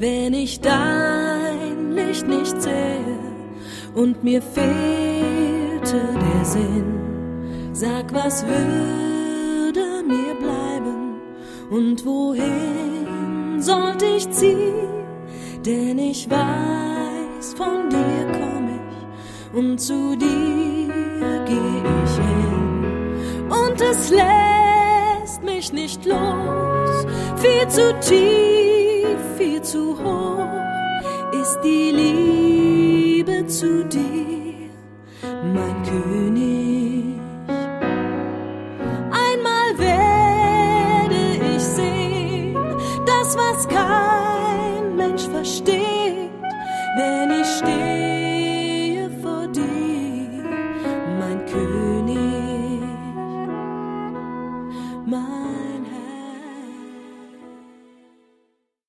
wenn ich dein Licht nicht sehe und mir fehlte der Sinn. Sag, was würde mir bleiben und wohin sollte ich ziehen? Denn ich weiß, von dir komm ich und zu dir geh ich hin. Und es lässt mich nicht los, viel zu tief, viel zu hoch ist die Liebe zu dir, mein König. Einmal werde ich sehen, das, was kein Mensch versteht, wenn ich stehe